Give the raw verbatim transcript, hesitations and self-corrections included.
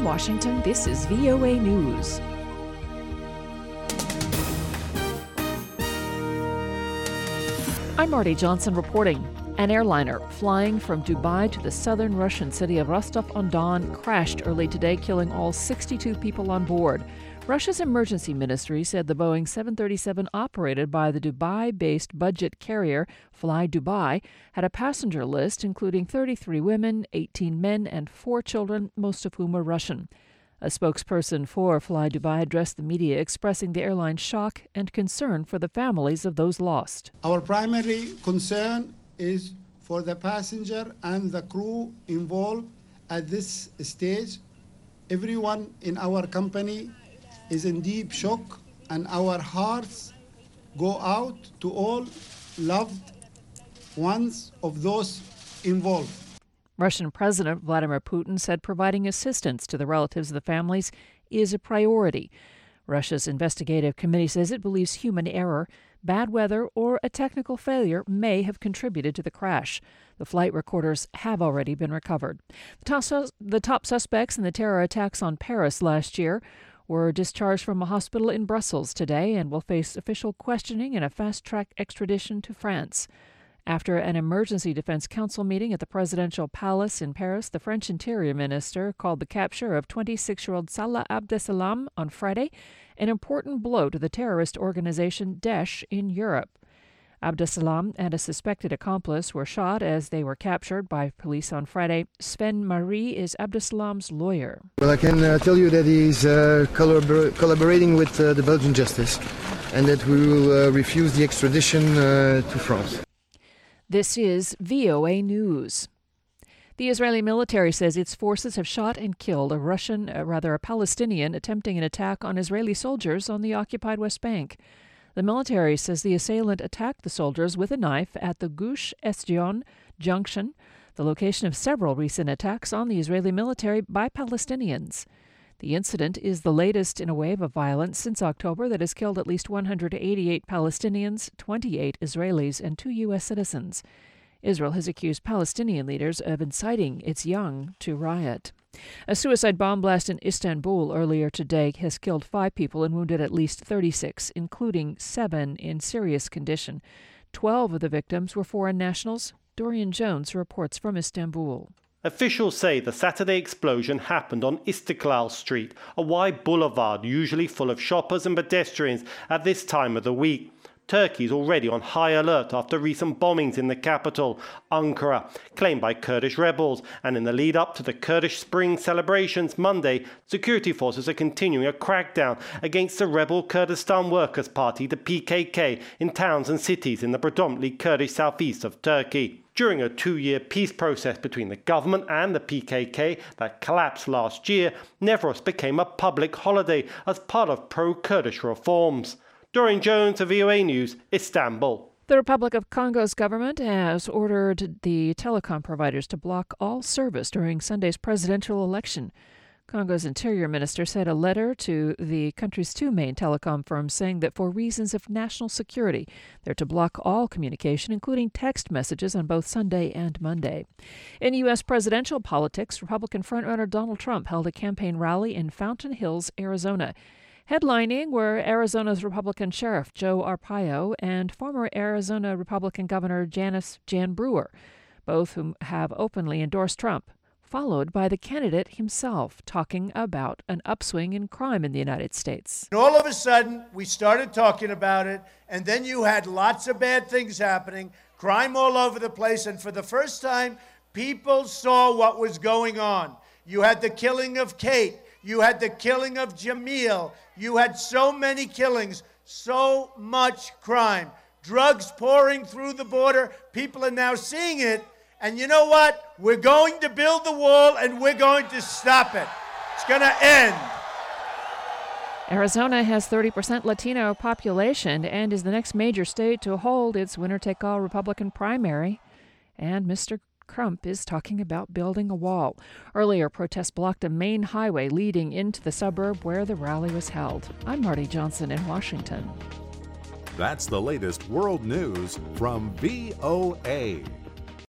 Washington, this is V O A News. I'm Marty Johnson reporting. An airliner flying from Dubai to the southern Russian city of Rostov-on-Don crashed early today, killing all sixty-two people on board. Russia's emergency ministry said the Boeing seven thirty-seven operated by the Dubai-based budget carrier Fly Dubai had a passenger list including thirty-three women, eighteen men, and four children, most of whom were Russian. A spokesperson for Fly Dubai addressed the media, expressing the airline's shock and concern for the families of those lost. Our primary concern is for the passenger and the crew involved at this stage. Everyone in our company is in deep shock, and our hearts go out to all loved ones of those involved. Russian President Vladimir Putin said providing assistance to the relatives of the families is a priority. Russia's investigative committee says it believes human error, bad weather, or a technical failure may have contributed to the crash. The flight recorders have already been recovered. The top, sus- the top suspects in the terror attacks on Paris last year were discharged from a hospital in Brussels today and will face official questioning and a fast-track extradition to France. After an emergency defense council meeting at the presidential palace in Paris, the French interior minister called the capture of twenty-six-year-old Salah Abdeslam on Friday an important blow to the terrorist organization Daesh in Europe. Abdeslam and a suspected accomplice were shot as they were captured by police on Friday. Sven Marie is Abdeslam's lawyer. Well, I can uh, tell you that he's uh, collabor- collaborating with uh, the Belgian justice and that we will uh, refuse the extradition uh, to France. This is V O A News. The Israeli military says its forces have shot and killed a Russian, uh, rather a Palestinian, attempting an attack on Israeli soldiers on the occupied West Bank. The military says the assailant attacked the soldiers with a knife at the Gush Etzion junction, the location of several recent attacks on the Israeli military by Palestinians. The incident is the latest in a wave of violence since October that has killed at least one hundred eighty-eight Palestinians, twenty-eight Israelis, and two U S citizens. Israel has accused Palestinian leaders of inciting its young to riot. A suicide bomb blast in Istanbul earlier today has killed five people and wounded at least thirty-six, including seven in serious condition. Twelve of the victims were foreign nationals. Dorian Jones reports from Istanbul. Officials say the Saturday explosion happened on Istiklal Street, a wide boulevard usually full of shoppers and pedestrians at this time of the week. Turkey is already on high alert after recent bombings in the capital, Ankara, claimed by Kurdish rebels. And in the lead up to the Kurdish Spring celebrations Monday, security forces are continuing a crackdown against the rebel Kurdistan Workers' Party, the P K K, in towns and cities in the predominantly Kurdish southeast of Turkey. During a two-year peace process between the government and the P K K that collapsed last year, Nevros became a public holiday as part of pro-Kurdish reforms. Dorian Jones of V O A News, Istanbul. The Republic of Congo's government has ordered the telecom providers to block all service during Sunday's presidential election. Congo's interior minister sent a letter to the country's two main telecom firms saying that for reasons of national security, they're to block all communication, including text messages, on both Sunday and Monday. In U S presidential politics, Republican frontrunner Donald Trump held a campaign rally in Fountain Hills, Arizona. Headlining were Arizona's Republican Sheriff Joe Arpaio and former Arizona Republican Governor Janice Jan Brewer, both whom have openly endorsed Trump, followed by the candidate himself talking about an upswing in crime in the United States. And all of a sudden, we started talking about it, and then you had lots of bad things happening, crime all over the place, and for the first time, people saw what was going on. You had the killing of Kate. You had the killing of Jamil. You had so many killings, so much crime. Drugs pouring through the border. People are now seeing it. And you know what? We're going to build the wall, and we're going to stop it. It's going to end. Arizona has thirty percent Latino population and is the next major state to hold its winner-take-all Republican primary. And Mister Trump is talking about building a wall. Earlier, protests blocked a main highway leading into the suburb where the rally was held. I'm Marty Johnson in Washington. That's the latest world news from V O A.